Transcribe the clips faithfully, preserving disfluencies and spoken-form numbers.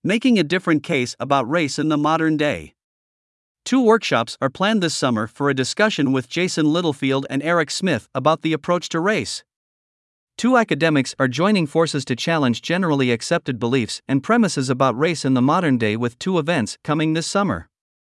Making a different case about race in the modern day. Two workshops are planned this summer for a discussion with Jason Littlefield and Eric Smith about the approach to race. Two academics are joining forces to challenge generally accepted beliefs and premises about race in the modern day with two events coming this summer.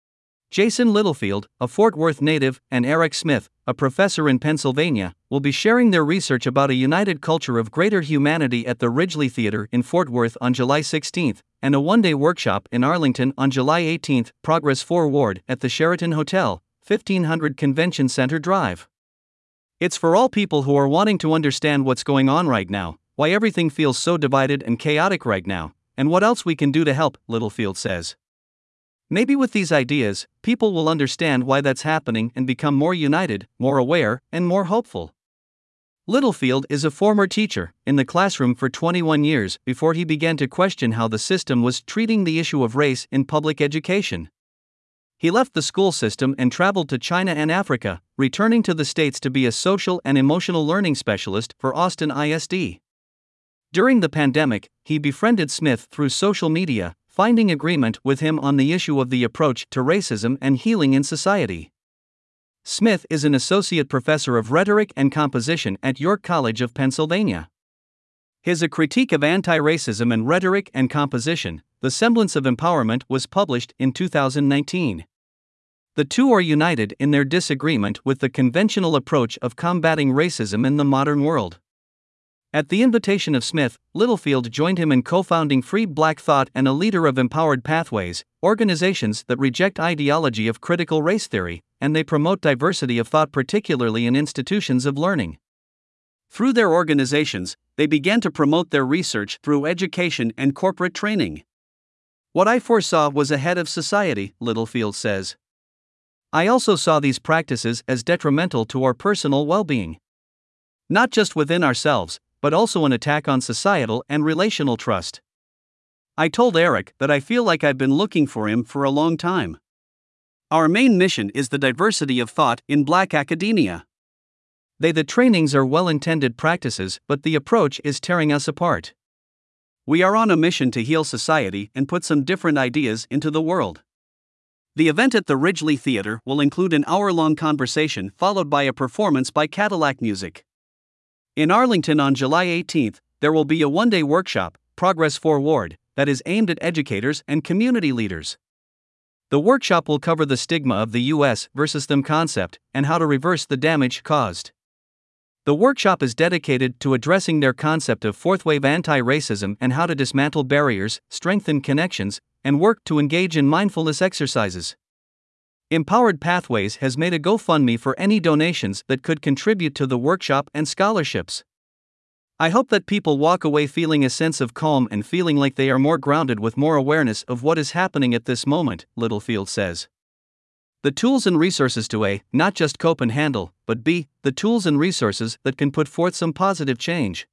Jason Littlefield, a Fort Worth native, and Eric Smith, a professor in Pennsylvania, will be sharing their research about a united culture of greater humanity at the Ridgely Theater in Fort Worth on July sixteenth, and a one-day workshop in Arlington on July eighteenth, Progress Forward, at the Sheraton Hotel, fifteen hundred Convention Center Drive. It's for all people who are wanting to understand what's going on right now, why everything feels so divided and chaotic right now, and what else we can do to help, Littlefield says. Maybe with these ideas, people will understand why that's happening and become more united, more aware, and more hopeful. Littlefield is a former teacher, in the classroom for twenty-one years before he began to question how the system was treating the issue of race in public education. He left the school system and traveled to China and Africa, returning to the States to be a social and emotional learning specialist for Austin I S D. During the pandemic, he befriended Smith through social media, finding agreement with him on the issue of the approach to racism and healing in society. Smith is an associate professor of rhetoric and composition at York College of Pennsylvania. His A Critique of Anti-Racism and Rhetoric and Composition, The Semblance of Empowerment, was published in two thousand nineteen. The two are united in their disagreement with the conventional approach of combating racism in the modern world. At the invitation of Smith, Littlefield joined him in co-founding Free Black Thought and a leader of Empowered Pathways, organizations that reject ideology of critical race theory, and they promote diversity of thought particularly in institutions of learning. Through their organizations, they began to promote their research through education and corporate training. What I foresaw was ahead of society, Littlefield says. I also saw these practices as detrimental to our personal well-being. Not just within ourselves, but also an attack on societal and relational trust. I told Eric that I feel like I've been looking for him for a long time. Our main mission is the diversity of thought in Black academia. They the trainings are well-intended practices, but the approach is tearing us apart. We are on a mission to heal society and put some different ideas into the world. The event at the Ridgely Theater will include an hour-long conversation followed by a performance by Cadillac Music. In Arlington on July eighteenth, there will be a one-day workshop, Progress Forward, that is aimed at educators and community leaders. The workshop will cover the stigma of the U S versus them concept and how to reverse the damage caused. The workshop is dedicated to addressing their concept of fourth-wave anti-racism and how to dismantle barriers, strengthen connections, and work to engage in mindfulness exercises. Empowered Pathways has made a GoFundMe for any donations that could contribute to the workshop and scholarships. I hope that people walk away feeling a sense of calm and feeling like they are more grounded with more awareness of what is happening at this moment, Littlefield says. The tools and resources to A, not just cope and handle, but B, the tools and resources that can put forth some positive change.